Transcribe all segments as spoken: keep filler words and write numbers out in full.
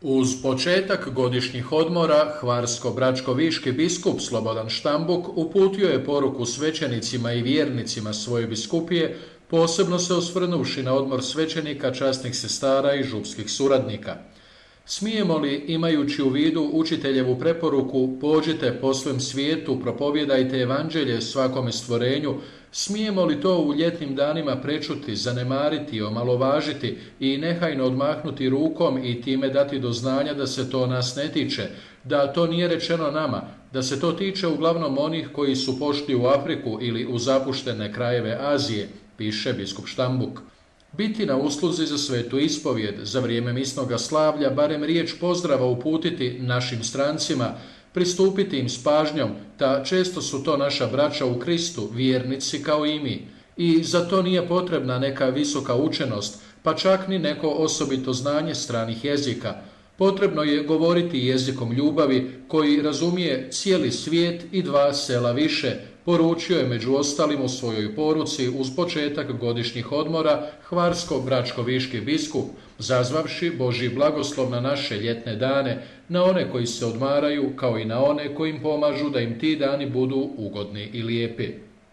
Uz početak godišnjih odmora, hvarsko-bračko-viški biskup Slobodan Štambuk uputio je poruku svećenicima i vjernicima svoje biskupije, posebno se osvrnuvši na odmor svećenika, časnih sestara i župskih suradnika. Smijemo li, imajući u vidu učiteljevu preporuku, pođite po svem svijetu, propovijedajte evanđelje svakome stvorenju, smijemo li to u ljetnim danima prečuti, zanemariti, omalovažiti i nehajno odmahnuti rukom i time dati do znanja da se to nas ne tiče, da to nije rečeno nama, da se to tiče uglavnom onih koji su pošli u Afriku ili u zapuštene krajeve Azije, piše biskup Štambuk. Biti na usluzi za svetu ispovjed, za vrijeme misnoga slavlja barem riječ pozdrava uputiti našim strancima, pristupiti im s pažnjom, ta često su to naša braća u Kristu, vjernici kao i mi. I za to nije potrebna neka visoka učenost, pa čak ni neko osobito znanje stranih jezika. Potrebno je govoriti jezikom ljubavi koji razumije cijeli svijet i dva sela više, poručio je među ostalim u svojoj poruci uz početak godišnjih odmora hvarsko-bračko-viški biskup, zazvavši Božji blagoslov na naše ljetne dane, na one koji se odmaraju kao i na one koji im pomažu da im ti dani budu ugodni i lijepi.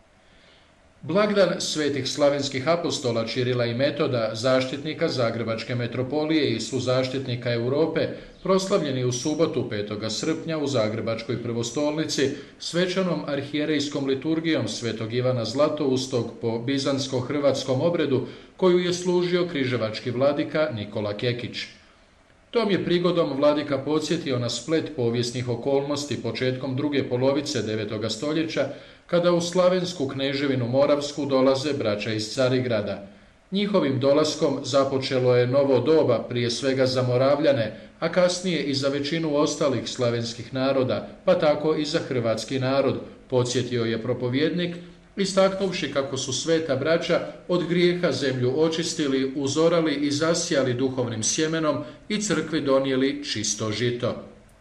Blagdan svetih slavenskih apostola Čirila i Metoda, zaštitnika Zagrebačke metropolije i suzaštitnika Europe, proslavljeni u subotu petog srpnja u Zagrebačkoj prvostolnici svečanom arhijerejskom liturgijom svetog Ivana Zlatoustog po bizantsko-hrvatskom obredu koju je služio križevački vladika Nikola Kekić. Tom je prigodom vladika podsjetio na splet povijesnih okolnosti početkom druge polovice devetog stoljeća, kada u slavensku kneževinu Moravsku dolaze braća iz Carigrada. Njihovim dolaskom započelo je novo doba, prije svega za Moravljane, a kasnije i za većinu ostalih slavenskih naroda, pa tako i za hrvatski narod, podsjetio je propovjednik, istaknuvši kako su sveta braća od grijeha zemlju očistili, uzorali i zasijali duhovnim sjemenom i crkvi donijeli čisto žito.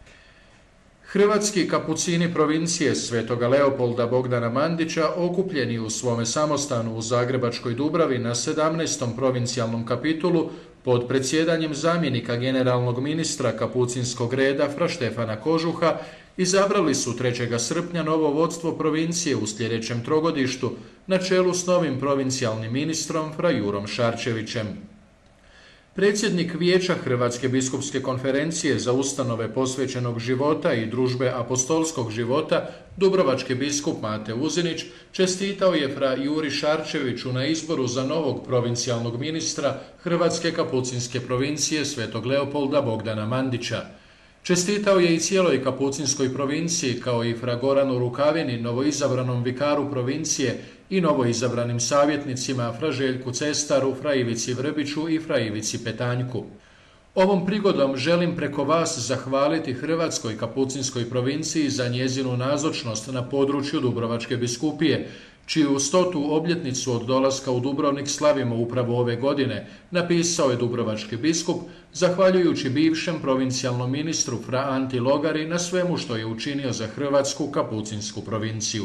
Hrvatski kapucini provincije Svetoga Leopolda Bogdana Mandića, okupljeni u svome samostanu u Zagrebačkoj Dubravi na sedamnaestom provincijalnom kapitulu pod predsjedanjem zamjenika generalnog ministra kapucinskog reda fra Štefana Kožuha, izabrali su trećeg srpnja novo vodstvo provincije u sljedećem trogodištu na čelu s novim provincijalnim ministrom fra Jurom Šarčevićem. Predsjednik Vijeća Hrvatske biskupske konferencije za ustanove posvećenog života i družbe apostolskog života, dubrovački biskup Mate Uzinić, čestitao je fra Juri Šarčeviću na izboru za novog provincijalnog ministra Hrvatske kapucinske provincije Svetog Leopolda Bogdana Mandića. Čestitao je i cijeloj kapucinskoj provinciji kao i fra Goranu Rukavini, novoizabranom vikaru provincije i novoizabranim savjetnicima fra Željku Cestaru, fra Ivici Vrbiću i fra Ivici Petanjku. Ovom prigodom želim preko vas zahvaliti Hrvatskoj kapucinskoj provinciji za njezinu nazočnost na području Dubrovačke biskupije, čiju stotu obljetnicu od dolaska u Dubrovnik slavimo upravo ove godine, napisao je dubrovački biskup, zahvaljujući bivšem provincijalnom ministru fra Anti Logari na svemu što je učinio za Hrvatsku kapucinsku provinciju.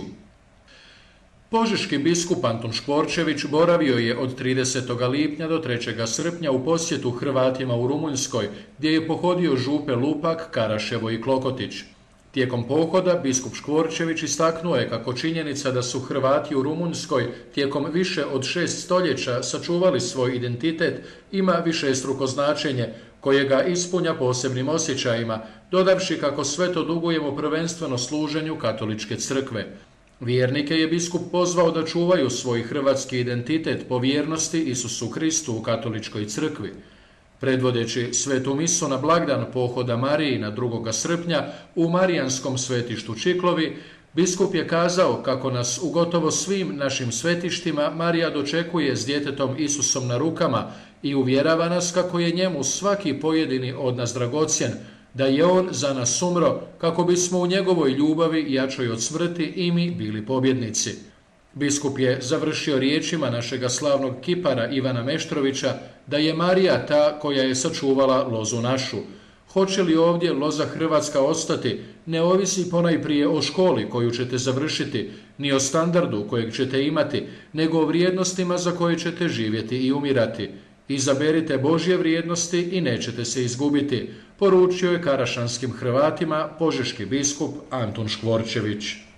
Požeški biskup Antun Škvorčević boravio je od tridesetog lipnja do trećeg srpnja u posjetu Hrvatima u Rumunjskoj, gdje je pohodio župe Lupak, Karaševo i Klokotić. Tijekom pohoda biskup Škvorčević istaknuo je kako činjenica da su Hrvati u Rumunjskoj tijekom više od šest stoljeća sačuvali svoj identitet ima višestruko značenje, koje ga ispunja posebnim osjećajima, dodavši kako sve to dugujemo prvenstveno služenju katoličke crkve. Vjernike je biskup pozvao da čuvaju svoj hrvatski identitet po vjernosti Isusu Kristu u katoličkoj crkvi. Predvodeći svetu misu na blagdan pohoda Mariji na drugog srpnja u Marijanskom svetištu Čiklovi, biskup je kazao kako nas u gotovo svim našim svetištima Marija dočekuje s djetetom Isusom na rukama i uvjerava nas kako je njemu svaki pojedini od nas dragocjen, da je on za nas umro kako bismo u njegovoj ljubavi jačoj od smrti i mi bili pobjednici. Biskup je završio riječima našega slavnog kipara Ivana Meštrovića da je Marija ta koja je sačuvala lozu našu. Hoće li ovdje loza hrvatska ostati, ne ovisi ponajprije o školi koju ćete završiti, ni o standardu kojeg ćete imati, nego o vrijednostima za koje ćete živjeti i umirati. Izaberite Božje vrijednosti i nećete se izgubiti. poručio je karašanskim Hrvatima požeški biskup Antun Škvorčević.